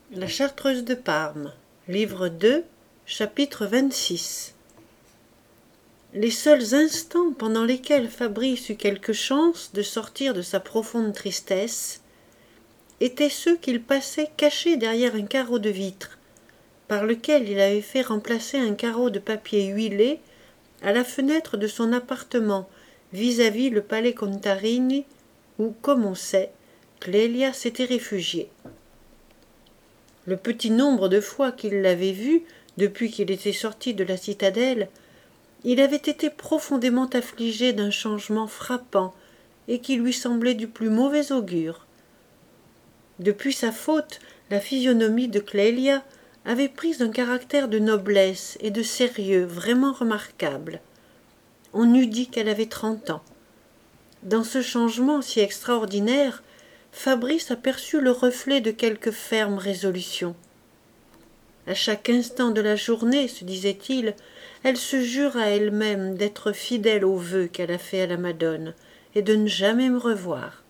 La Chartreuse de Parme, livre 2, chapitre 26. Les seuls instants pendant lesquels Fabrice eut quelque chance de sortir de sa profonde tristesse étaient ceux qu'il passait caché derrière un carreau de vitre, par lequel il avait fait remplacer un carreau de papier huilé à la fenêtre de son appartement vis-à-vis le palais Contarini, où, comme on sait, Clélia s'était réfugiée. Le petit nombre de fois qu'il l'avait vue, depuis qu'il était sorti de la citadelle, il avait été profondément affligé d'un changement frappant et qui lui semblait du plus mauvais augure. Depuis sa faute, la physionomie de Clélia avait pris un caractère de noblesse et de sérieux vraiment remarquable. On eût dit qu'elle avait 30 ans. Dans ce changement si extraordinaire, Fabrice aperçut le reflet de quelque ferme résolution. À chaque instant de la journée, se disait-il, elle se jure à elle-même d'être fidèle aux vœux qu'elle a faits à la Madone et de ne jamais me revoir.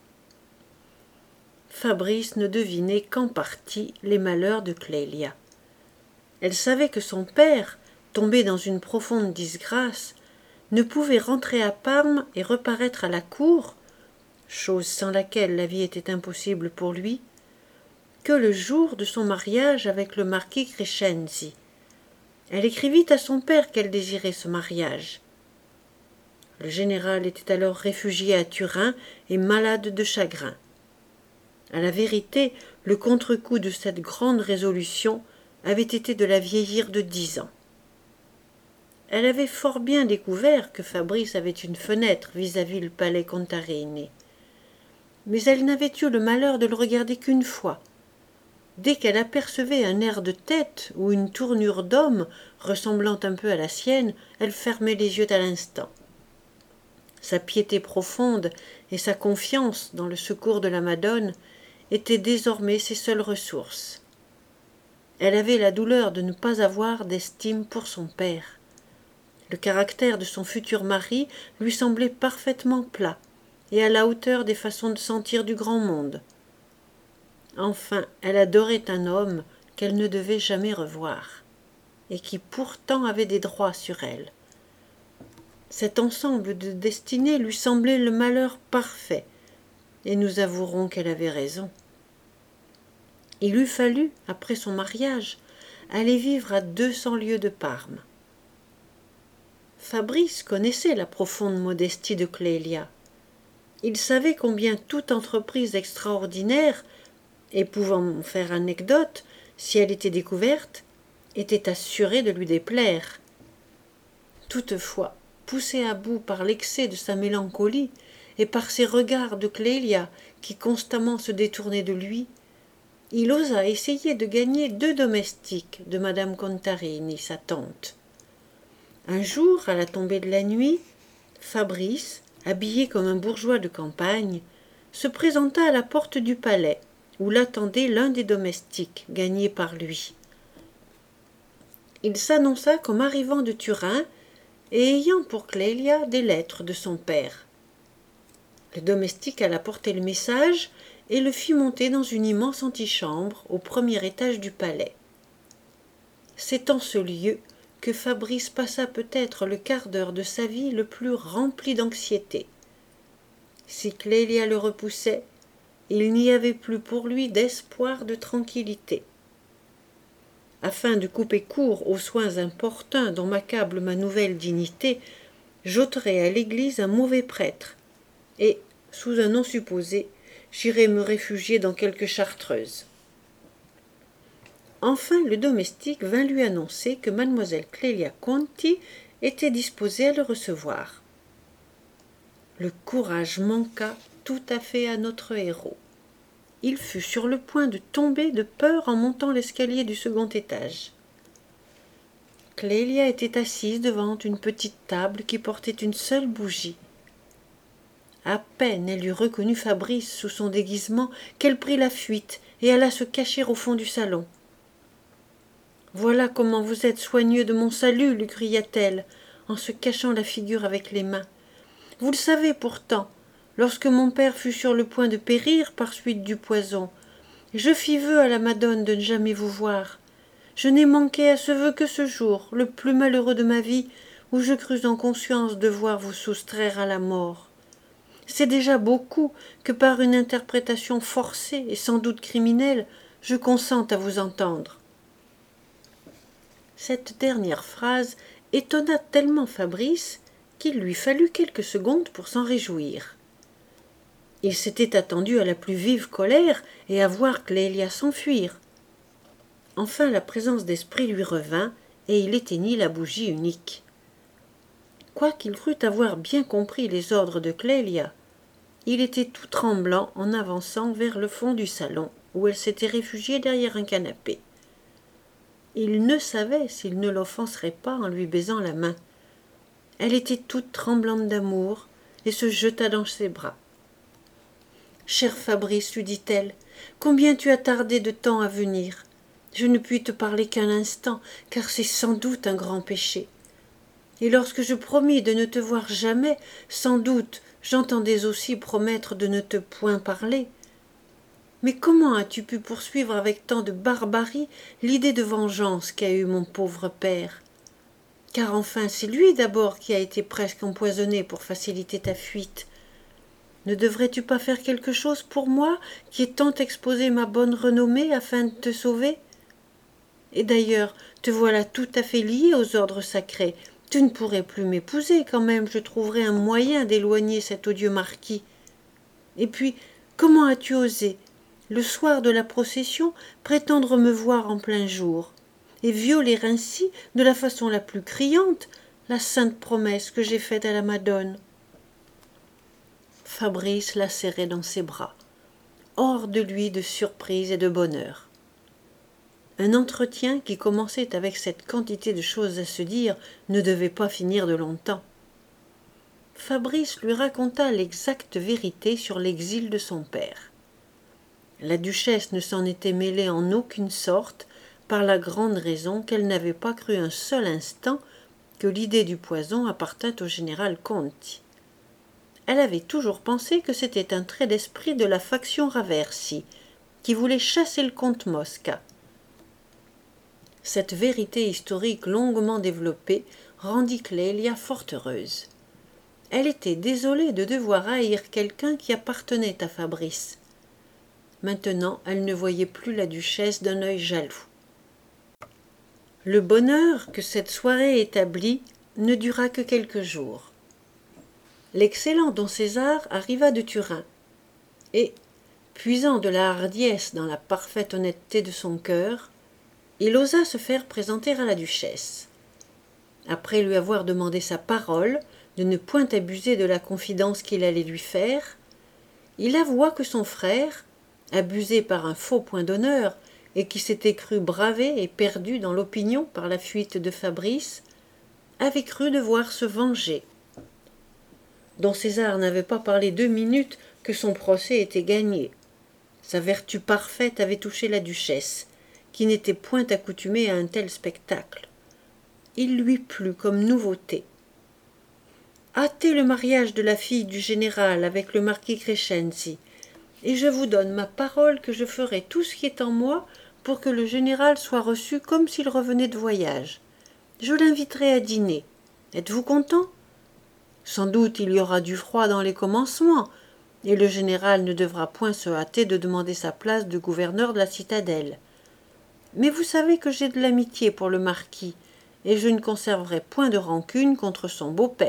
Fabrice ne devinait qu'en partie les malheurs de Clélia. Elle savait que son père, tombé dans une profonde disgrâce, ne pouvait rentrer à Parme et reparaître à la cour, chose sans laquelle la vie était impossible pour lui, que le jour de son mariage avec le marquis Crescenzi. Elle écrivit à son père qu'elle désirait ce mariage. Le général était alors réfugié à Turin et malade de chagrin. À la vérité, le contre-coup de cette grande résolution avait été de la vieillir de 10 ans. Elle avait fort bien découvert que Fabrice avait une fenêtre vis-à-vis le palais Contarini. Mais elle n'avait eu le malheur de le regarder qu'une fois. Dès qu'elle apercevait un air de tête ou une tournure d'homme ressemblant un peu à la sienne, elle fermait les yeux à l'instant. Sa piété profonde et sa confiance dans le secours de la Madone étaient désormais ses seules ressources. Elle avait la douleur de ne pas avoir d'estime pour son père. Le caractère de son futur mari lui semblait parfaitement plat et à la hauteur des façons de sentir du grand monde. Enfin, elle adorait un homme qu'elle ne devait jamais revoir, et qui pourtant avait des droits sur elle. Cet ensemble de destinées lui semblait le malheur parfait, et nous avouerons qu'elle avait raison. Il eût fallu, après son mariage, aller vivre à 200 lieues de Parme. Fabrice connaissait la profonde modestie de Clélia. Il savait combien toute entreprise extraordinaire et pouvant faire anecdote, si elle était découverte, était assurée de lui déplaire. Toutefois, poussé à bout par l'excès de sa mélancolie et par ses regards de Clélia qui constamment se détournaient de lui, il osa essayer de gagner 2 domestiques de madame Contarini, sa tante. Un jour, à la tombée de la nuit, Fabrice, habillé comme un bourgeois de campagne, se présenta à la porte du palais, où l'attendait l'un des domestiques, gagné par lui. Il s'annonça comme arrivant de Turin et ayant pour Clélia des lettres de son père. Le domestique alla porter le message et le fit monter dans une immense antichambre au premier étage du palais. C'est en ce lieu que Fabrice passa peut-être le quart d'heure de sa vie le plus rempli d'anxiété. Si Clélia le repoussait, il n'y avait plus pour lui d'espoir de tranquillité. Afin de couper court aux soins importuns dont m'accable ma nouvelle dignité, j'ôterai à l'église un mauvais prêtre, et, sous un nom supposé, j'irai me réfugier dans quelque chartreuse. Enfin le domestique vint lui annoncer que mademoiselle Clélia Conti était disposée à le recevoir. Le courage manqua tout à fait à notre héros. Il fut sur le point de tomber de peur en montant l'escalier du second étage. Clélia était assise devant une petite table qui portait une seule bougie. À peine elle eut reconnu Fabrice sous son déguisement qu'elle prit la fuite et alla se cacher au fond du salon. « Voilà comment vous êtes soigneux de mon salut, lui cria-t-elle, en se cachant la figure avec les mains. « Vous le savez pourtant, lorsque mon père fut sur le point de périr par suite du poison, Je fis vœu à la Madone de ne jamais vous voir. Je n'ai manqué à ce vœu que ce jour, le plus malheureux de ma vie, où je crus en conscience devoir vous soustraire à la mort. C'est déjà beaucoup que par une interprétation forcée et sans doute criminelle, je consente à vous entendre. » Cette dernière phrase étonna tellement Fabrice qu'il lui fallut quelques secondes pour s'en réjouir. Il s'était attendu à la plus vive colère et à voir Clélia s'enfuir. Enfin la présence d'esprit lui revint et il éteignit la bougie unique. Quoiqu'il crût avoir bien compris les ordres de Clélia, il était tout tremblant en avançant vers le fond du salon où elle s'était réfugiée derrière un canapé. Il ne savait s'il ne l'offenserait pas en lui baisant la main. Elle était toute tremblante d'amour et se jeta dans ses bras. « Cher Fabrice, lui dit-elle, combien tu as tardé de temps à venir. Je ne puis te parler qu'un instant, car c'est sans doute un grand péché. Et lorsque je promis de ne te voir jamais, sans doute j'entendais aussi promettre de ne te point parler. Mais comment as-tu pu poursuivre avec tant de barbarie l'idée de vengeance qu'a eue mon pauvre père? Car enfin c'est lui d'abord qui a été presque empoisonné pour faciliter ta fuite. Ne devrais-tu pas faire quelque chose pour moi, qui ai tant exposé ma bonne renommée afin de te sauver? Et d'ailleurs, te voilà tout à fait lié aux ordres sacrés. Tu ne pourrais plus m'épouser, quand même je trouverais un moyen d'éloigner cet odieux marquis. Et puis, comment as-tu osé, le soir de la procession, prétendre me voir en plein jour, et violer ainsi, de la façon la plus criante, la sainte promesse que j'ai faite à la Madone? Fabrice la serrait dans ses bras, hors de lui de surprise et de bonheur. Un entretien qui commençait avec cette quantité de choses à se dire ne devait pas finir de longtemps. Fabrice lui raconta l'exacte vérité sur l'exil de son père. La duchesse ne s'en était mêlée en aucune sorte, par la grande raison qu'elle n'avait pas cru un seul instant que l'idée du poison appartint au général Conti. Elle avait toujours pensé que c'était un trait d'esprit de la faction Raversi, qui voulait chasser le comte Mosca. Cette vérité historique longuement développée rendit Clélia fort heureuse. Elle était désolée de devoir haïr quelqu'un qui appartenait à Fabrice. Maintenant, elle ne voyait plus la duchesse d'un œil jaloux. Le bonheur que cette soirée établit ne dura que quelques jours. L'excellent don César arriva de Turin, et, puisant de la hardiesse dans la parfaite honnêteté de son cœur, il osa se faire présenter à la duchesse. Après lui avoir demandé sa parole de ne point abuser de la confidence qu'il allait lui faire, il avoua que son frère, abusé par un faux point d'honneur et qui s'était cru bravé et perdu dans l'opinion par la fuite de Fabrice, avait cru devoir se venger. Don César n'avait pas parlé 2 minutes que son procès était gagné. Sa vertu parfaite avait touché la duchesse, qui n'était point accoutumée à un tel spectacle. Il lui plut comme nouveauté. Hâtez le mariage de la fille du général avec le marquis Crescenzi, et je vous donne ma parole que je ferai tout ce qui est en moi pour que le général soit reçu comme s'il revenait de voyage. Je l'inviterai à dîner. Êtes-vous content? Sans doute il y aura du froid dans les commencements, et le général ne devra point se hâter de demander sa place de gouverneur de la citadelle. Mais vous savez que j'ai de l'amitié pour le marquis, et je ne conserverai point de rancune contre son beau-père. »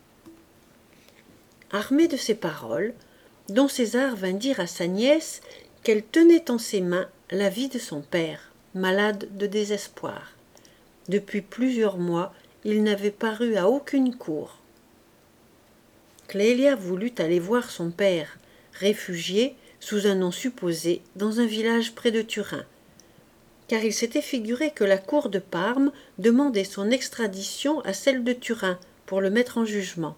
Armé de ces paroles, don César vint dire à sa nièce qu'elle tenait en ses mains la vie de son père, malade de désespoir. Depuis plusieurs mois, il n'avait paru à aucune cour. Clélia voulut aller voir son père, réfugié, sous un nom supposé, dans un village près de Turin, car il s'était figuré que la cour de Parme demandait son extradition à celle de Turin pour le mettre en jugement.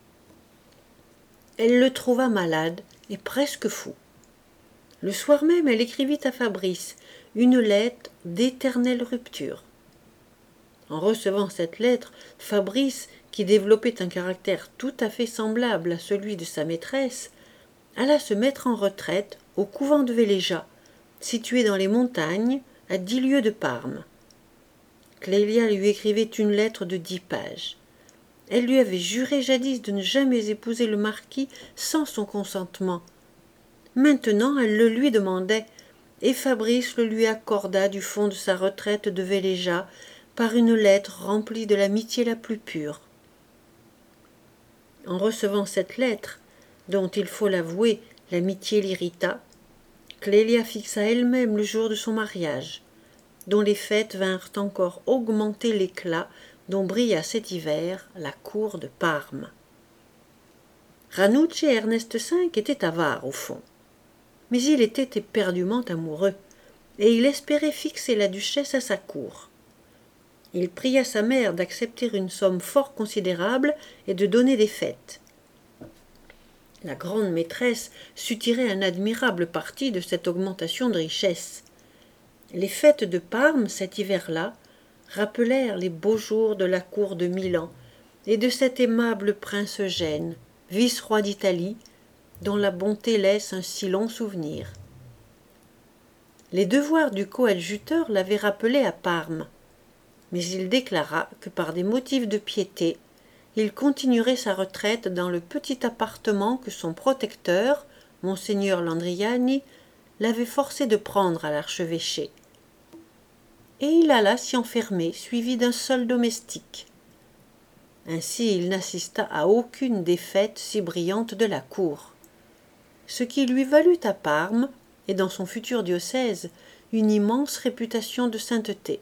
Elle le trouva malade et presque fou. Le soir même, elle écrivit à Fabrice une lettre d'éternelle rupture. En recevant cette lettre, Fabrice, qui développait un caractère tout à fait semblable à celui de sa maîtresse, alla se mettre en retraite au couvent de Véléja, situé dans les montagnes, à 10 lieues de Parme. Clélia lui écrivait une lettre de 10 pages. Elle lui avait juré jadis de ne jamais épouser le marquis sans son consentement. Maintenant elle le lui demandait, et Fabrice le lui accorda du fond de sa retraite de Véléja par une lettre remplie de l'amitié la plus pure. En recevant cette lettre, dont il faut l'avouer, l'amitié l'irrita, Clélia fixa elle-même le jour de son mariage, dont les fêtes vinrent encore augmenter l'éclat dont brilla cet hiver la cour de Parme. Ranucci et Ernest V étaient avares au fond, mais il était éperdument amoureux, et il espérait fixer la duchesse à sa cour. Il pria sa mère d'accepter une somme fort considérable et de donner des fêtes. La grande maîtresse sut tirer un admirable parti de cette augmentation de richesse. Les fêtes de Parme, cet hiver-là, rappelèrent les beaux jours de la cour de Milan et de cet aimable prince Eugène, vice-roi d'Italie, dont la bonté laisse un si long souvenir. Les devoirs du coadjuteur l'avaient rappelé à Parme, mais il déclara que par des motifs de piété, il continuerait sa retraite dans le petit appartement que son protecteur, monseigneur Landriani, l'avait forcé de prendre à l'archevêché. Et il alla s'y enfermer, suivi d'un seul domestique. Ainsi il n'assista à aucune des fêtes si brillantes de la cour, ce qui lui valut à Parme, et dans son futur diocèse, une immense réputation de sainteté.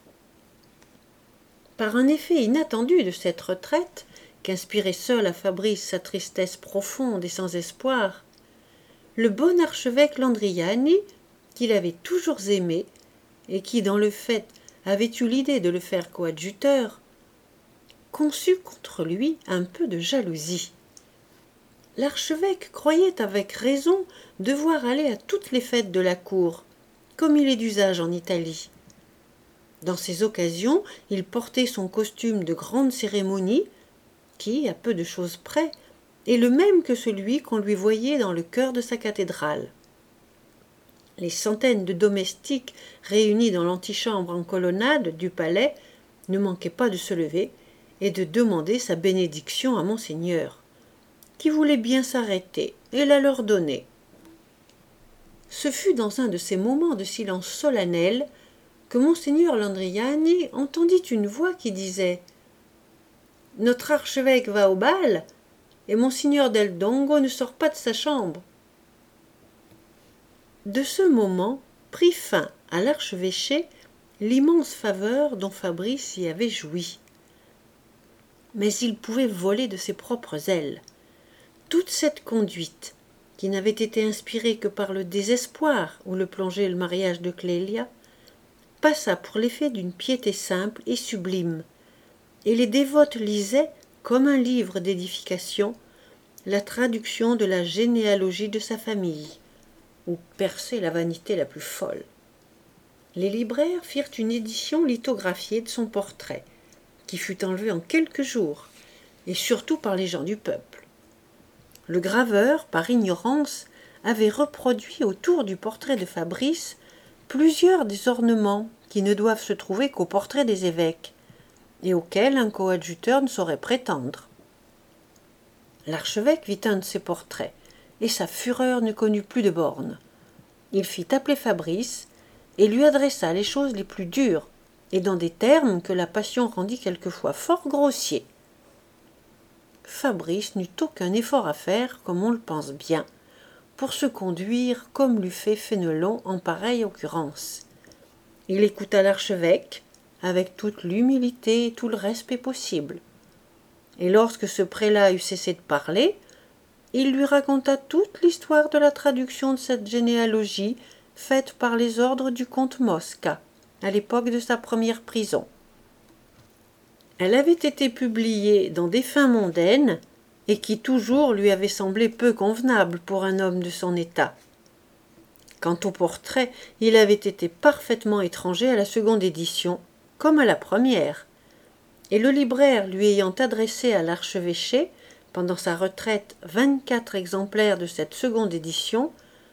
Par un effet inattendu de cette retraite, qu'inspirait seul à Fabrice sa tristesse profonde et sans espoir, le bon archevêque Landriani, qu'il avait toujours aimé, et qui, dans le fait, avait eu l'idée de le faire coadjuteur, conçut contre lui un peu de jalousie. L'archevêque croyait avec raison devoir aller à toutes les fêtes de la cour, comme il est d'usage en Italie. Dans ces occasions, il portait son costume de grande cérémonie, qui, à peu de choses près, est le même que celui qu'on lui voyait dans le chœur de sa cathédrale. Les centaines de domestiques réunis dans l'antichambre en colonnade du palais ne manquaient pas de se lever et de demander sa bénédiction à monseigneur, qui voulait bien s'arrêter et la leur donner. Ce fut dans un de ces moments de silence solennel que monseigneur Landriani entendit une voix qui disait « Notre archevêque va au bal, et monseigneur del Dongo ne sort pas de sa chambre. » De ce moment prit fin à l'archevêché l'immense faveur dont Fabrice y avait joui. Mais il pouvait voler de ses propres ailes. Toute cette conduite, qui n'avait été inspirée que par le désespoir où le plongeait le mariage de Clélia, passa pour l'effet d'une piété simple et sublime, et les dévotes lisaient, comme un livre d'édification, la traduction de la généalogie de sa famille, où perçait la vanité la plus folle. Les libraires firent une édition lithographiée de son portrait, qui fut enlevé en quelques jours, et surtout par les gens du peuple. Le graveur, par ignorance, avait reproduit autour du portrait de Fabrice plusieurs des ornements qui ne doivent se trouver qu'au portrait des évêques, et auxquels un coadjuteur ne saurait prétendre. L'archevêque vit un de ces portraits, et sa fureur ne connut plus de bornes. Il fit appeler Fabrice, et lui adressa les choses les plus dures, et dans des termes que la passion rendit quelquefois fort grossiers. Fabrice n'eut aucun effort à faire, comme on le pense bien, pour se conduire comme l'eût fait Fénelon en pareille occurrence. Il écouta l'archevêque, avec toute l'humilité et tout le respect possible. Et lorsque ce prélat eut cessé de parler, il lui raconta toute l'histoire de la traduction de cette généalogie faite par les ordres du comte Mosca, à l'époque de sa première prison. Elle avait été publiée dans des fins mondaines, et qui toujours lui avait semblé peu convenable pour un homme de son état. Quant au portrait, il avait été parfaitement étranger à la seconde édition, comme à la première, et le libraire lui ayant adressé à l'archevêché, pendant sa retraite, 24 exemplaires de cette seconde édition,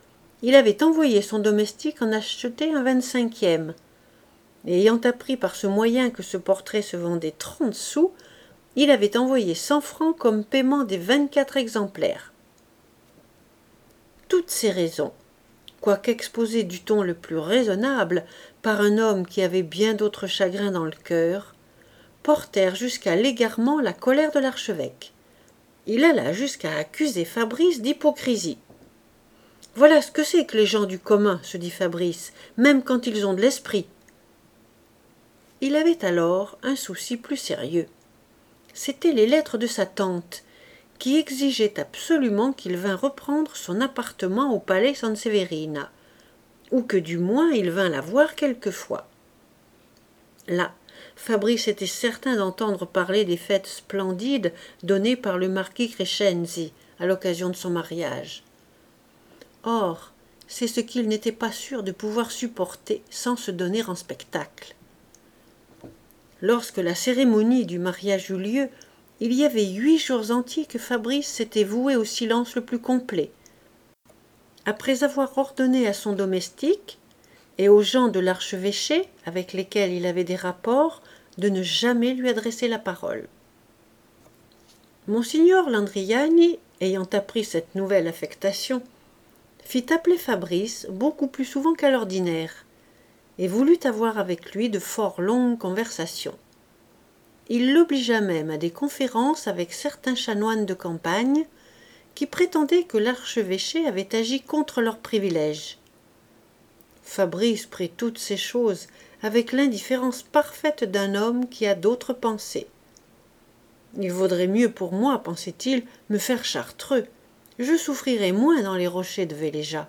il avait envoyé son domestique en acheter un 25e. Et ayant appris par ce moyen que ce portrait se vendait 30 sous, il avait envoyé 100 francs comme paiement des 24 exemplaires. Toutes ces raisons, quoique exposées du ton le plus raisonnable par un homme qui avait bien d'autres chagrins dans le cœur, portèrent jusqu'à l'égarement la colère de l'archevêque. Il alla jusqu'à accuser Fabrice d'hypocrisie. « Voilà ce que c'est que les gens du commun, se dit Fabrice, même quand ils ont de l'esprit. » Il avait alors un souci plus sérieux. C'étaient les lettres de sa tante, qui exigeaient absolument qu'il vînt reprendre son appartement au palais Sanseverina, ou que du moins il vînt la voir quelquefois. Là, Fabrice était certain d'entendre parler des fêtes splendides données par le marquis Crescenzi à l'occasion de son mariage. Or, c'est ce qu'il n'était pas sûr de pouvoir supporter sans se donner en spectacle. Lorsque la cérémonie du mariage eut lieu, il y avait 8 jours entiers que Fabrice s'était voué au silence le plus complet. Après avoir ordonné à son domestique et aux gens de l'archevêché, avec lesquels il avait des rapports, de ne jamais lui adresser la parole. Monsignor Landriani, ayant appris cette nouvelle affectation, fit appeler Fabrice beaucoup plus souvent qu'à l'ordinaire, et voulut avoir avec lui de fort longues conversations. Il l'obligea même à des conférences avec certains chanoines de campagne qui prétendaient que l'archevêché avait agi contre leurs privilèges. Fabrice prit toutes ces choses avec l'indifférence parfaite d'un homme qui a d'autres pensées. Il vaudrait mieux pour moi, pensait-il, me faire chartreux. Je souffrirais moins dans les rochers de Véléja.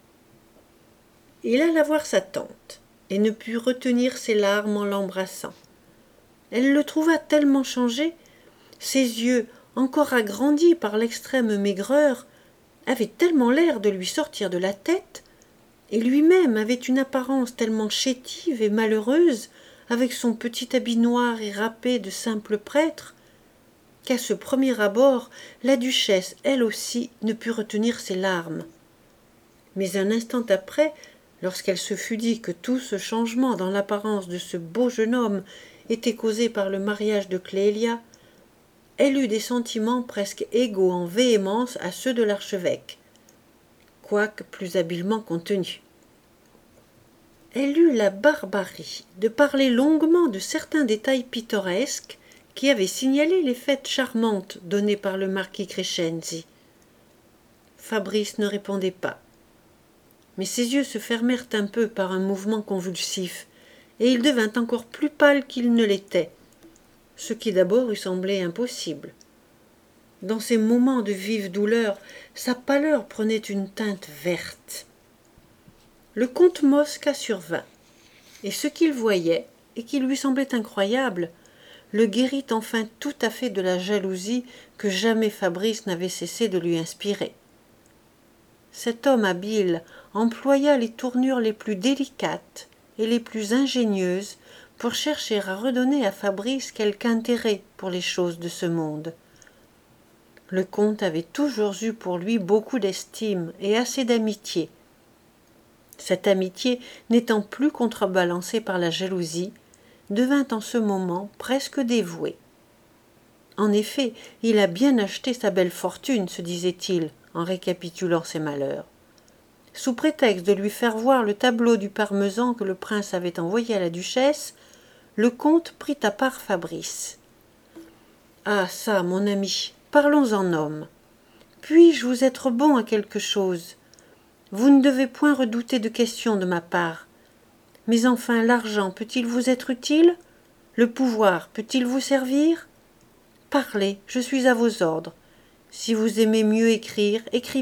Il alla voir sa tante, et ne put retenir ses larmes en l'embrassant. Elle le trouva tellement changé, ses yeux, encore agrandis par l'extrême maigreur, avaient tellement l'air de lui sortir de la tête, et lui-même avait une apparence tellement chétive et malheureuse, avec son petit habit noir et râpé de simple prêtre, qu'à ce premier abord, la duchesse, elle aussi, ne put retenir ses larmes. Mais un instant après, lorsqu'elle se fut dit que tout ce changement dans l'apparence de ce beau jeune homme était causé par le mariage de Clélia, elle eut des sentiments presque égaux en véhémence à ceux de l'archevêque, quoique plus habilement contenus. Elle eut la barbarie de parler longuement de certains détails pittoresques qui avaient signalé les fêtes charmantes données par le marquis Crescenzi. Fabrice ne répondait pas, mais ses yeux se fermèrent un peu par un mouvement convulsif, et il devint encore plus pâle qu'il ne l'était, ce qui d'abord lui semblait impossible. Dans ces moments de vive douleur, sa pâleur prenait une teinte verte. Le comte Mosca survint, et ce qu'il voyait, et qui lui semblait incroyable, le guérit enfin tout à fait de la jalousie que jamais Fabrice n'avait cessé de lui inspirer. Cet homme habile employa les tournures les plus délicates et les plus ingénieuses pour chercher à redonner à Fabrice quelque intérêt pour les choses de ce monde. Le comte avait toujours eu pour lui beaucoup d'estime et assez d'amitié. Cette amitié, n'étant plus contrebalancée par la jalousie, devint en ce moment presque dévouée. En effet, il a bien acheté sa belle fortune, se disait-il, en récapitulant ses malheurs. Sous prétexte de lui faire voir le tableau du parmesan que le prince avait envoyé à la duchesse, le comte prit à part Fabrice. « Ah ça, mon ami, parlons en homme. Puis-je vous être bon à quelque chose? Vous ne devez point redouter de questions de ma part. Mais enfin, l'argent peut-il vous être utile? Le pouvoir peut-il vous servir? Parlez, je suis à vos ordres. Si vous aimez mieux écrire, écrivez-moi. »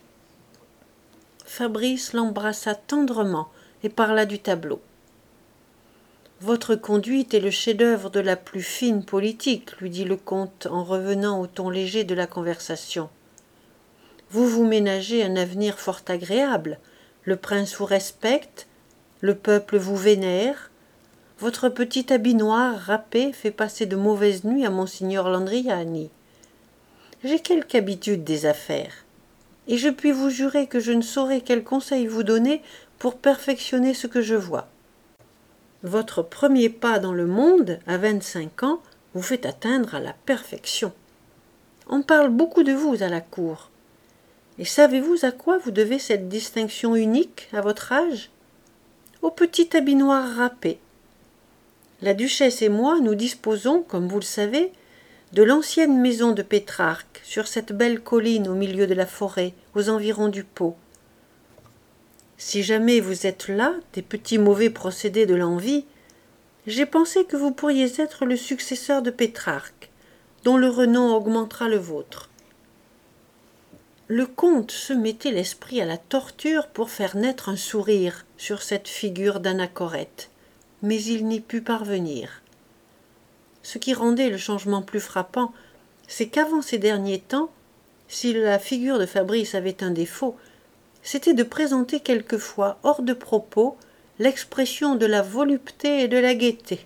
Fabrice l'embrassa tendrement et parla du tableau. « Votre conduite est le chef-d'œuvre de la plus fine politique, lui dit le comte en revenant au ton léger de la conversation. Vous vous ménagez un avenir fort agréable. Le prince vous respecte, le peuple vous vénère. Votre petit habit noir râpé fait passer de mauvaises nuits à Monsignor Landriani. J'ai quelque habitude des affaires. et je puis vous jurer que je ne saurais quel conseil vous donner pour perfectionner ce que je vois. Votre premier pas dans le monde, à 25 ans, vous fait atteindre à la perfection. On parle beaucoup de vous à la cour. Et savez-vous à quoi vous devez cette distinction unique à votre âge? Au petit habit noir râpé. La duchesse et moi, nous disposons, comme vous le savez, de l'ancienne maison de Pétrarque, sur cette belle colline au milieu de la forêt, aux environs du Pô. Si jamais vous êtes là, des petits mauvais procédés de l'envie, j'ai pensé que vous pourriez être le successeur de Pétrarque, dont le renom augmentera le vôtre. Le comte se mettait l'esprit à la torture pour faire naître un sourire sur cette figure d'anachorète, mais il n'y put parvenir. Ce qui rendait le changement plus frappant, c'est qu'avant ces derniers temps, si la figure de Fabrice avait un défaut, c'était de présenter quelquefois, hors de propos, l'expression de la volupté et de la gaieté.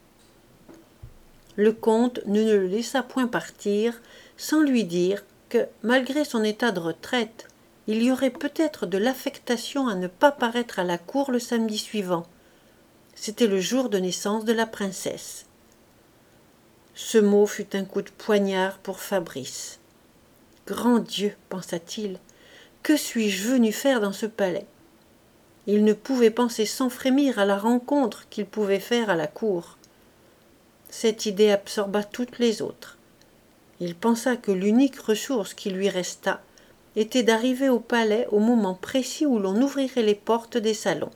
Le comte ne le laissa point partir sans lui dire que, malgré son état de retraite, il y aurait peut-être de l'affectation à ne pas paraître à la cour le samedi suivant. C'était le jour de naissance de la princesse. Ce mot fut un coup de poignard pour Fabrice. « Grand Dieu !» pensa-t-il, « que suis-je venu faire dans ce palais ?» Il ne pouvait penser sans frémir à la rencontre qu'il pouvait faire à la cour. Cette idée absorba toutes les autres. Il pensa que l'unique ressource qui lui restât était d'arriver au palais au moment précis où l'on ouvrirait les portes des salons.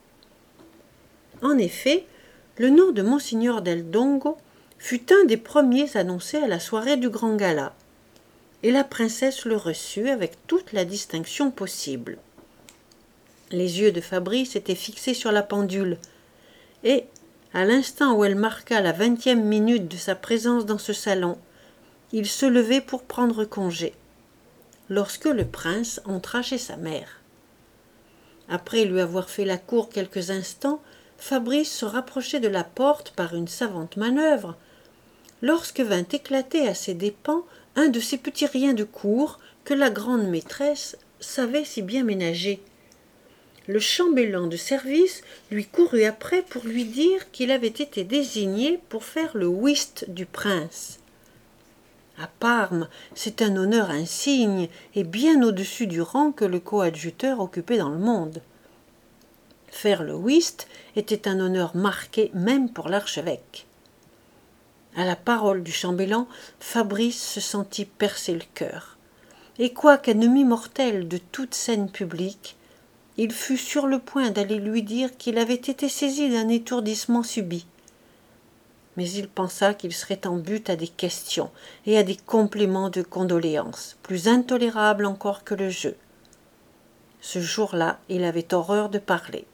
En effet, le nom de Monseigneur del Dongo fut un des premiers annoncés à la soirée du grand gala, et la princesse le reçut avec toute la distinction possible. Les yeux de Fabrice étaient fixés sur la pendule, et, à l'instant où elle marqua la 20e minute de sa présence dans ce salon, il se levait pour prendre congé, lorsque le prince entra chez sa mère. Après lui avoir fait la cour quelques instants, Fabrice se rapprochait de la porte par une savante manœuvre, lorsque vint éclater à ses dépens un de ces petits riens de cour que la grande maîtresse savait si bien ménager. Le chambellan de service lui courut après pour lui dire qu'il avait été désigné pour faire le whist du prince. À Parme, c'est un honneur insigne et bien au-dessus du rang que le coadjuteur occupait dans le monde. Faire le whist était un honneur marqué même pour l'archevêque. À la parole du chambellan, Fabrice se sentit percer le cœur. Et quoiqu'ennemi mortel de toute scène publique, il fut sur le point d'aller lui dire qu'il avait été saisi d'un étourdissement subit. Mais il pensa qu'il serait en butte à des questions et à des compliments de condoléances, plus intolérables encore que le jeu. Ce jour-là, il avait horreur de parler.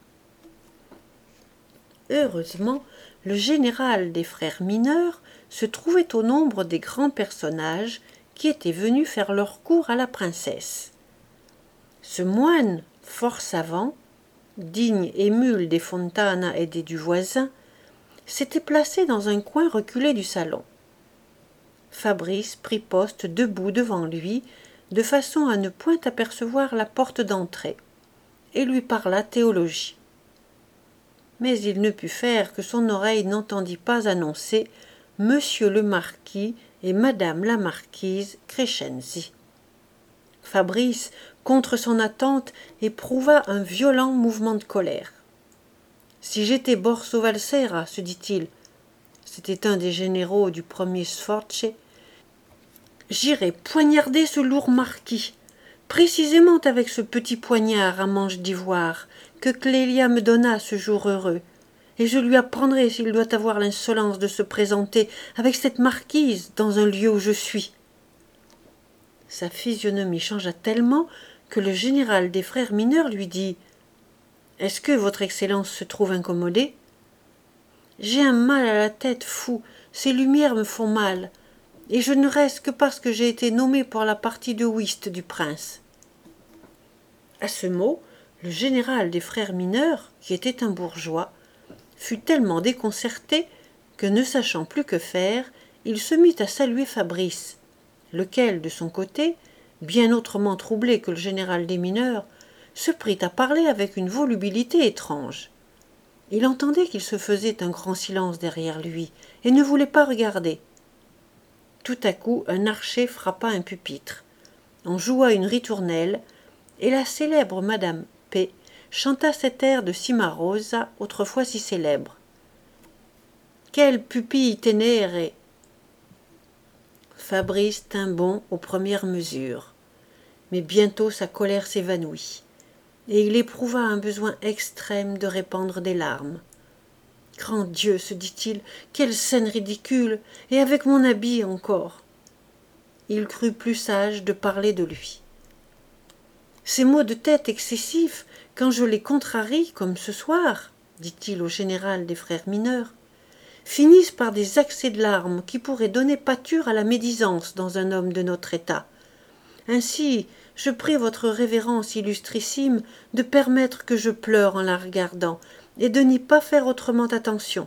Heureusement, le général des frères mineurs se trouvait au nombre des grands personnages qui étaient venus faire leur cour à la princesse. Ce moine, fort savant, digne émule des Fontana et des du voisin, s'était placé dans un coin reculé du salon. Fabrice prit poste debout devant lui, de façon à ne point apercevoir la porte d'entrée, et lui parla théologie. Mais il ne put faire que son oreille n'entendit pas annoncer « Monsieur le Marquis et Madame la Marquise Crescenzi ». Fabrice, contre son attente, éprouva un violent mouvement de colère. « Si j'étais Borso Valsera, se dit-il, c'était un des généraux du premier Sforce, j'irais poignarder ce lourd marquis, précisément avec ce petit poignard à manche d'ivoire que Clélia me donna ce jour heureux, et je lui apprendrai s'il doit avoir l'insolence de se présenter avec cette marquise dans un lieu où je suis. » Sa physionomie changea tellement que le général des frères mineurs lui dit « Est-ce que votre Excellence se trouve incommodée ? J'ai un mal à la tête fou, ces lumières me font mal, et je ne reste que parce que j'ai été nommé pour la partie de whist du prince. » À ce mot, le général des frères mineurs, qui était un bourgeois, fut tellement déconcerté que, ne sachant plus que faire, il se mit à saluer Fabrice, lequel, de son côté, bien autrement troublé que le général des mineurs, se prit à parler avec une volubilité étrange. Il entendait qu'il se faisait un grand silence derrière lui, et ne voulait pas regarder. Tout à coup, un archer frappa un pupitre. On joua une ritournelle, et la célèbre Madame P. chanta cet air de Cimarosa, autrefois si célèbre. « Quelle pupille ténère !» Fabrice tint bon aux premières mesures, mais bientôt sa colère s'évanouit, et il éprouva un besoin extrême de répandre des larmes. « Grand Dieu, se dit-il, quelle scène ridicule, et avec mon habit encore !» Il crut plus sage de parler de lui. « Ces maux de tête excessifs, quand je les contrarie, comme ce soir, dit-il au général des frères mineurs, finissent par des accès de larmes qui pourraient donner pâture à la médisance dans un homme de notre état. Ainsi, je prie votre révérence illustrissime de permettre que je pleure en la regardant, et de n'y pas faire autrement attention.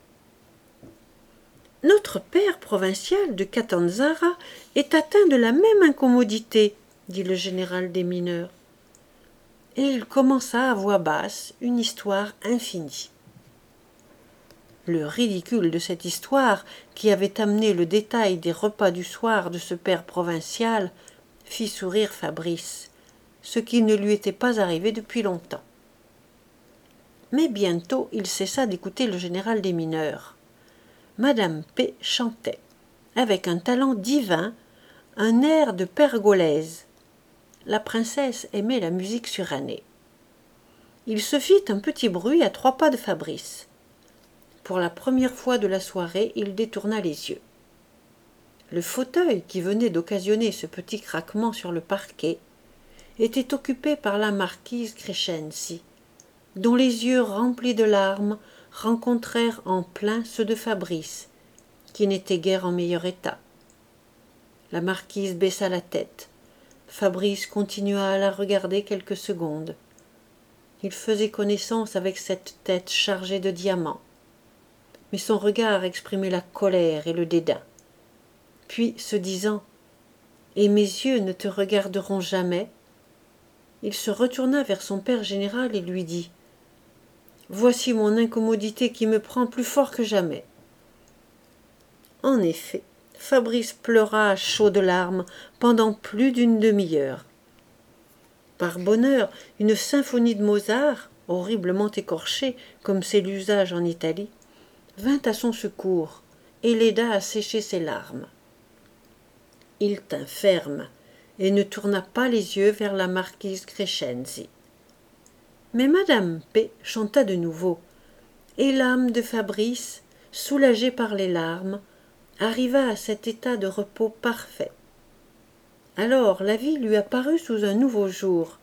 Notre père provincial de Catanzara est atteint de la même incommodité, dit le général des mineurs. Et il commença à voix basse une histoire infinie. Le ridicule de cette histoire, qui avait amené le détail des repas du soir de ce père provincial, fit sourire Fabrice, ce qui ne lui était pas arrivé depuis longtemps. Mais bientôt il cessa d'écouter le général des mineurs. Madame P. chantait, avec un talent divin, un air de pergolaise. La princesse aimait la musique surannée. Il se fit un petit bruit à 3 pas de Fabrice. Pour la première fois de la soirée, il détourna les yeux. Le fauteuil qui venait d'occasionner ce petit craquement sur le parquet était occupé par la marquise Crescenzi, dont les yeux remplis de larmes rencontrèrent en plein ceux de Fabrice, qui n'était guère en meilleur état. La marquise baissa la tête. Fabrice continua à la regarder quelques secondes. Il faisait connaissance avec cette tête chargée de diamants, mais son regard exprimait la colère et le dédain. Puis, se disant « Et mes yeux ne te regarderont jamais », il se retourna vers son père général et lui dit « Voici mon incommodité qui me prend plus fort que jamais. » En effet, Fabrice pleura à chaudes larmes pendant plus d'une demi-heure. Par bonheur, une symphonie de Mozart, horriblement écorchée, comme c'est l'usage en Italie, vint à son secours et l'aida à sécher ses larmes. Il tint ferme et ne tourna pas les yeux vers la marquise Crescenzi. Mais Madame P. chanta de nouveau, et l'âme de Fabrice, soulagée par les larmes, arriva à cet état de repos parfait. Alors la vie lui apparut sous un nouveau jour.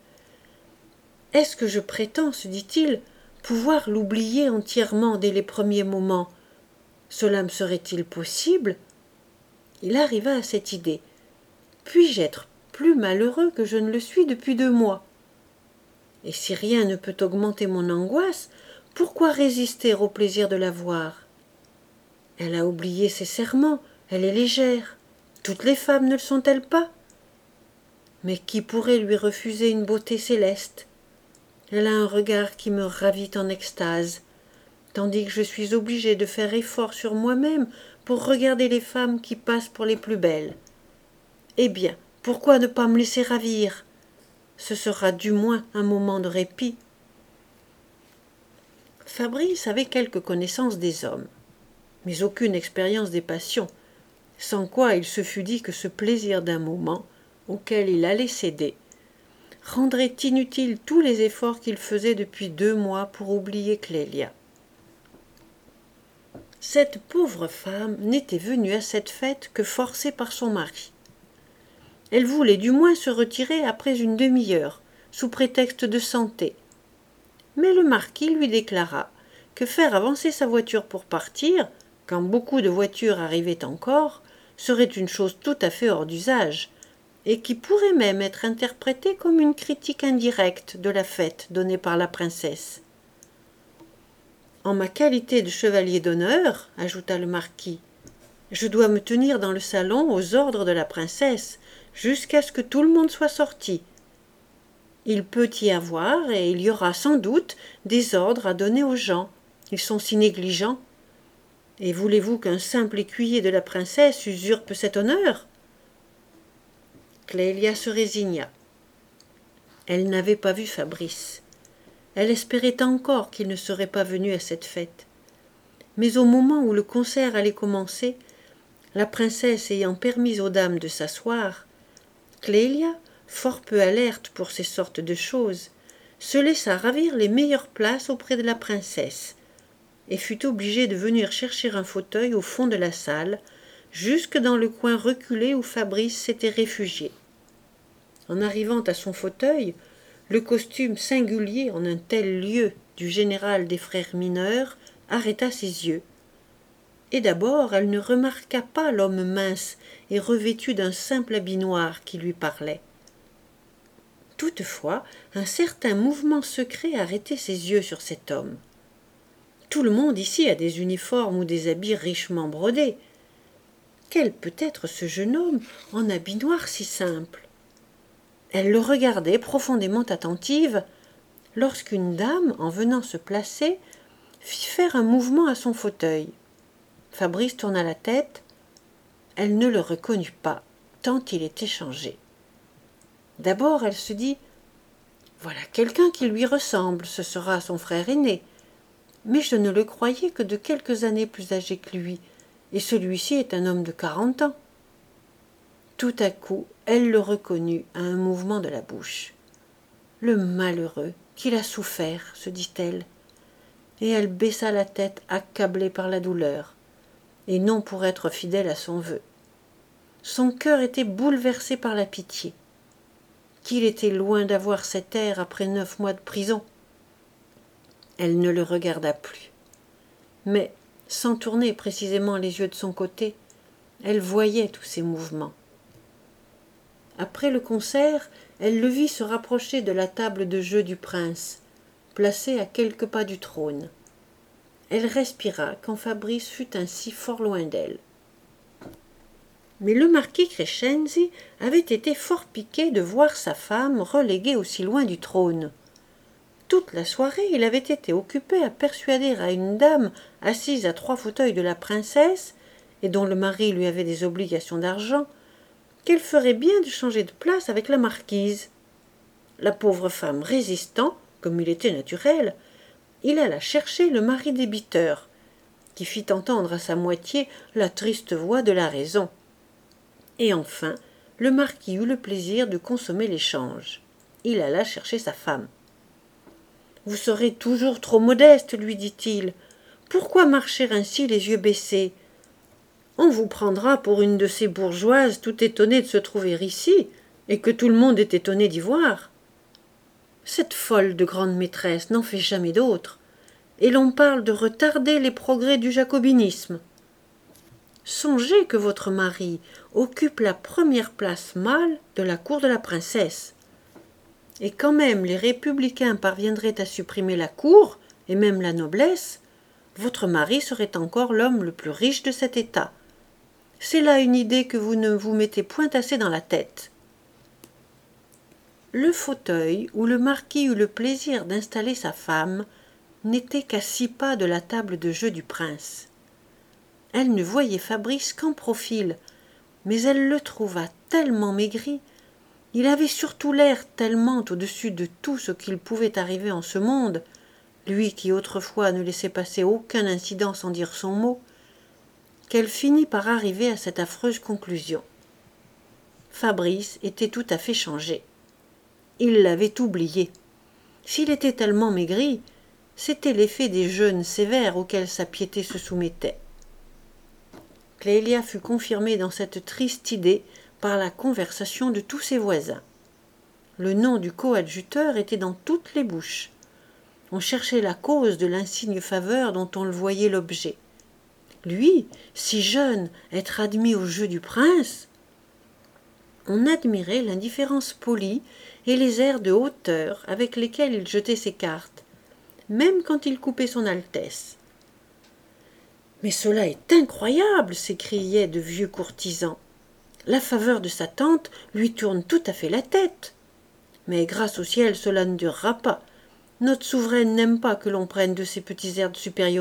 « Est-ce que je prétends, se dit-il, pouvoir l'oublier entièrement dès les premiers moments ? Cela me serait-il possible ?» Il arriva à cette idée. « Puis-je être plus malheureux que je ne le suis depuis 2 mois ? Et si rien ne peut augmenter mon angoisse, pourquoi résister au plaisir de la voir ? Elle a oublié ses serments, elle est légère. Toutes les femmes ne le sont-elles pas ? Mais qui pourrait lui refuser une beauté céleste ? Elle a un regard qui me ravit en extase, tandis que je suis obligée de faire effort sur moi-même pour regarder les femmes qui passent pour les plus belles. Eh bien, pourquoi ne pas me laisser ravir ? Ce sera du moins un moment de répit. » Fabrice avait quelques connaissances des hommes, mais aucune expérience des passions, sans quoi il se fût dit que ce plaisir d'un moment, auquel il allait céder, rendrait inutiles tous les efforts qu'il faisait depuis 2 mois pour oublier Clélia. Cette pauvre femme n'était venue à cette fête que forcée par son mari. Elle voulait du moins se retirer après une demi-heure, sous prétexte de santé. Mais le marquis lui déclara que faire avancer sa voiture pour partir, quand beaucoup de voitures arrivaient encore, serait une chose tout à fait hors d'usage, et qui pourrait même être interprétée comme une critique indirecte de la fête donnée par la princesse. « En ma qualité de chevalier d'honneur, ajouta le marquis, je dois me tenir dans le salon aux ordres de la princesse, jusqu'à ce que tout le monde soit sorti. Il peut y avoir, et il y aura sans doute, des ordres à donner aux gens. Ils sont si négligents. Et voulez-vous qu'un simple écuyer de la princesse usurpe cet honneur ?» Clélia se résigna. Elle n'avait pas vu Fabrice. Elle espérait encore qu'il ne serait pas venu à cette fête. Mais au moment où le concert allait commencer, la princesse ayant permis aux dames de s'asseoir, Clélia, fort peu alerte pour ces sortes de choses, se laissa ravir les meilleures places auprès de la princesse, et fut obligée de venir chercher un fauteuil au fond de la salle, jusque dans le coin reculé où Fabrice s'était réfugié. En arrivant à son fauteuil, le costume singulier en un tel lieu du général des frères mineurs arrêta ses yeux. Et d'abord elle ne remarqua pas l'homme mince et revêtu d'un simple habit noir qui lui parlait. Toutefois, un certain mouvement secret arrêtait ses yeux sur cet homme. Tout le monde ici a des uniformes ou des habits richement brodés. Quel peut être ce jeune homme en habit noir si simple ? Elle le regardait profondément attentive, lorsqu'une dame, en venant se placer, fit faire un mouvement à son fauteuil. Fabrice tourna la tête. Elle ne le reconnut pas, tant il était changé. D'abord, elle se dit « Voilà quelqu'un qui lui ressemble, ce sera son frère aîné. Mais je ne le croyais que de quelques années plus âgé que lui, et celui-ci est un homme de 40 ans. » Tout à coup, elle le reconnut à un mouvement de la bouche. « Le malheureux, qu'il a souffert, » se dit-elle, et elle baissa la tête accablée par la douleur, et non pour être fidèle à son vœu. Son cœur était bouleversé par la pitié. Qu'il était loin d'avoir cet air après 9 mois de prison. Elle ne le regarda plus. Mais, sans tourner précisément les yeux de son côté, elle voyait tous ses mouvements. Après le concert, elle le vit se rapprocher de la table de jeu du prince, placée à quelques pas du trône. Elle respira quand Fabrice fut ainsi fort loin d'elle. Mais le marquis Crescenzi avait été fort piqué de voir sa femme reléguée aussi loin du trône. Toute la soirée, il avait été occupé à persuader à une dame assise à 3 fauteuils de la princesse, et dont le mari lui avait des obligations d'argent, qu'elle ferait bien de changer de place avec la marquise. La pauvre femme résistant, comme il était naturel, il alla chercher le mari débiteur, qui fit entendre à sa moitié la triste voix de la raison. Et enfin, le marquis eut le plaisir de consommer l'échange. Il alla chercher sa femme. « Vous serez toujours trop modeste, lui dit-il. Pourquoi marcher ainsi les yeux baissés ? On vous prendra pour une de ces bourgeoises tout étonnées de se trouver ici, et que tout le monde est étonné d'y voir. Cette folle de grande maîtresse n'en fait jamais d'autre, et l'on parle de retarder les progrès du jacobinisme. Songez que votre mari occupe la première place mâle de la cour de la princesse. Et quand même les républicains parviendraient à supprimer la cour, et même la noblesse, votre mari serait encore l'homme le plus riche de cet État. C'est là une idée que vous ne vous mettez point assez dans la tête. » Le fauteuil où le marquis eut le plaisir d'installer sa femme n'était qu'à 6 pas de la table de jeu du prince. Elle ne voyait Fabrice qu'en profil, mais elle le trouva tellement maigri, il avait surtout l'air tellement au-dessus de tout ce qu'il pouvait arriver en ce monde, lui qui autrefois ne laissait passer aucun incident sans dire son mot, qu'elle finit par arriver à cette affreuse conclusion. Fabrice était tout à fait changé. Il l'avait oublié. S'il était tellement maigri, c'était l'effet des jeûnes sévères auxquels sa piété se soumettait. Clélia fut confirmée dans cette triste idée par la conversation de tous ses voisins. Le nom du coadjuteur était dans toutes les bouches. On cherchait la cause de l'insigne faveur dont on le voyait l'objet. Lui, si jeune, être admis au jeu du prince. On admirait l'indifférence polie et les airs de hauteur avec lesquels il jetait ses cartes, même quand il coupait son altesse. « Mais cela est incroyable !» s'écriaient de vieux courtisans. « La faveur de sa tante lui tourne tout à fait la tête. Mais grâce au ciel, cela ne durera pas. Notre souveraine n'aime pas que l'on prenne de ses petits airs de supériorité. »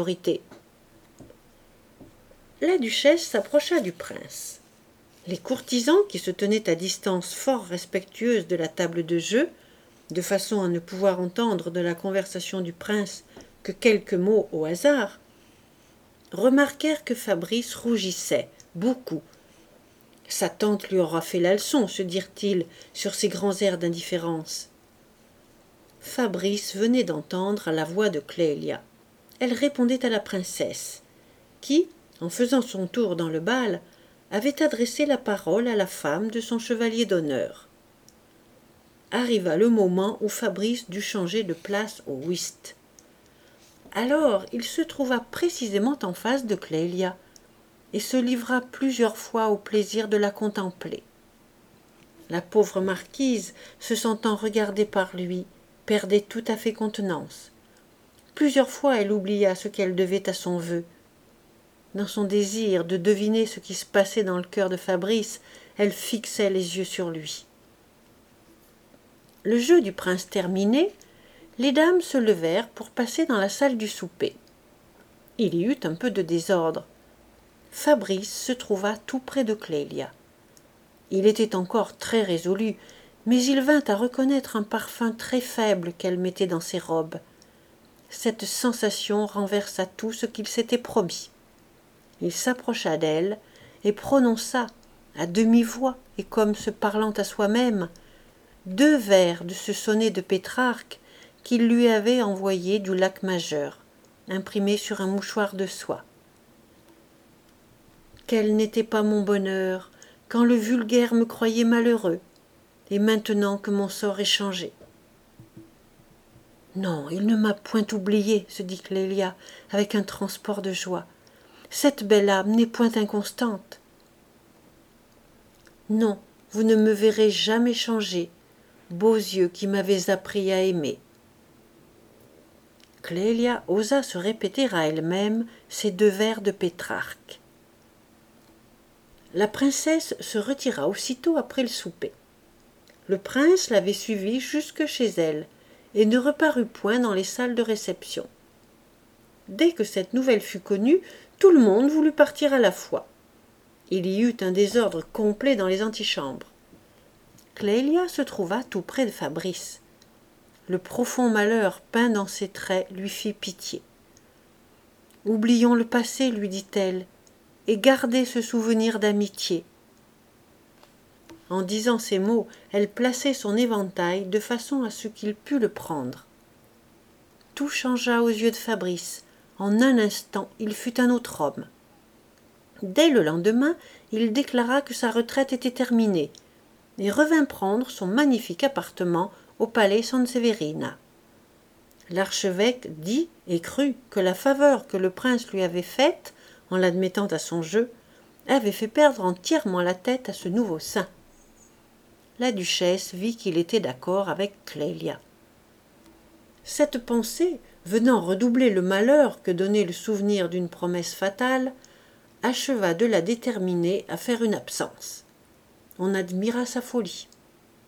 La duchesse s'approcha du prince. Les courtisans, qui se tenaient à distance fort respectueuse de la table de jeu, de façon à ne pouvoir entendre de la conversation du prince que quelques mots au hasard, remarquèrent que Fabrice rougissait beaucoup. Sa tante lui aura fait la leçon, se dirent-ils, sur ses grands airs d'indifférence. Fabrice venait d'entendre la voix de Clélia. Elle répondait à la princesse, qui, en faisant son tour dans le bal, avait adressé la parole à la femme de son chevalier d'honneur. Arriva le moment où Fabrice dut changer de place au whist. Alors il se trouva précisément en face de Clélia, et se livra plusieurs fois au plaisir de la contempler. La pauvre marquise, se sentant regardée par lui, perdait tout à fait contenance. Plusieurs fois elle oublia ce qu'elle devait à son vœu. Dans son désir de deviner ce qui se passait dans le cœur de Fabrice, elle fixait les yeux sur lui. Le jeu du prince terminé, les dames se levèrent pour passer dans la salle du souper. Il y eut un peu de désordre. Fabrice se trouva tout près de Clélia. Il était encore très résolu, mais il vint à reconnaître un parfum très faible qu'elle mettait dans ses robes. Cette sensation renversa tout ce qu'il s'était promis. Il s'approcha d'elle et prononça, à demi-voix et comme se parlant à soi-même, 2 vers de ce sonnet de Pétrarque qu'il lui avait envoyé du lac Majeur, imprimé sur un mouchoir de soie. Quel n'était pas mon bonheur quand le vulgaire me croyait malheureux, et maintenant que mon sort est changé. Non, il ne m'a point oublié, se dit Clélia avec un transport de joie. Cette belle âme n'est point inconstante. Non, vous ne me verrez jamais changé, beaux yeux qui m'avez appris à aimer. Clélia osa se répéter à elle-même ces 2 vers de Pétrarque. La princesse se retira aussitôt après le souper. Le prince l'avait suivie jusque chez elle et ne reparut point dans les salles de réception. Dès que cette nouvelle fut connue, tout le monde voulut partir à la fois. Il y eut un désordre complet dans les antichambres. Clélia se trouva tout près de Fabrice. Le profond malheur peint dans ses traits lui fit pitié. « Oublions le passé, lui dit-elle, et gardez ce souvenir d'amitié. » En disant ces mots, elle plaçait son éventail de façon à ce qu'il pût le prendre. Tout changea aux yeux de Fabrice. En un instant, il fut un autre homme. Dès le lendemain, il déclara que sa retraite était terminée et revint prendre son magnifique appartement au palais Sanseverina. L'archevêque dit et crut que la faveur que le prince lui avait faite, en l'admettant à son jeu, avait fait perdre entièrement la tête à ce nouveau saint. La duchesse vit qu'il était d'accord avec Clélia. Cette pensée, venant redoubler le malheur que donnait le souvenir d'une promesse fatale, acheva de la déterminer à faire une absence. On admira sa folie. Quoi ?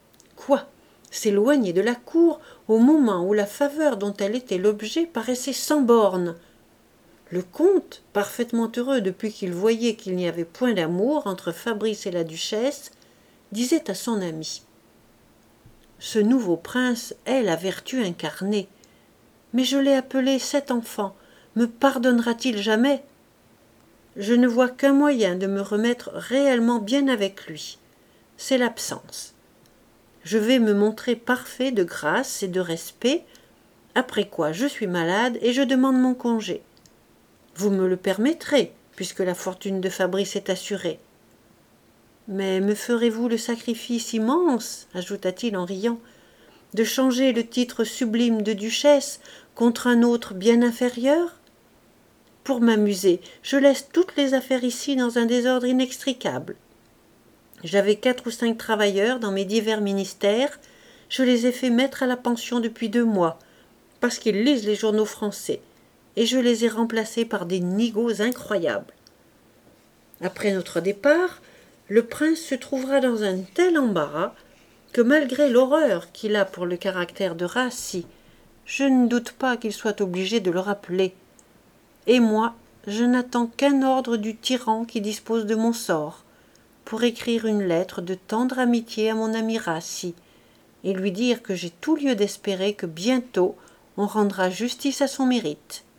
S'éloigner de la cour au moment où la faveur dont elle était l'objet paraissait sans bornes. Le comte, parfaitement heureux depuis qu'il voyait qu'il n'y avait point d'amour entre Fabrice et la duchesse, disait à son ami : « Ce nouveau prince est la vertu incarnée. Mais je l'ai appelé cet enfant. Me pardonnera-t-il jamais ? Je ne vois qu'un moyen de me remettre réellement bien avec lui. C'est l'absence. Je vais me montrer parfait de grâce et de respect, après quoi je suis malade et je demande mon congé. Vous me le permettrez, puisque la fortune de Fabrice est assurée. Mais me ferez-vous le sacrifice immense, ajouta-t-il en riant, de changer le titre sublime de duchesse contre un autre bien inférieur ? Pour m'amuser, je laisse toutes les affaires ici dans un désordre inextricable. J'avais 4 ou 5 travailleurs dans mes divers ministères, je les ai fait mettre à la pension depuis 2 mois, parce qu'ils lisent les journaux français, et je les ai remplacés par des nigauds incroyables. Après notre départ, le prince se trouvera dans un tel embarras que malgré l'horreur qu'il a pour le caractère de Rassi, je ne doute pas qu'il soit obligé de le rappeler. Et moi, je n'attends qu'un ordre du tyran qui dispose de mon sort, pour écrire une lettre de tendre amitié à mon ami Rassi, et lui dire que j'ai tout lieu d'espérer que bientôt on rendra justice à son mérite.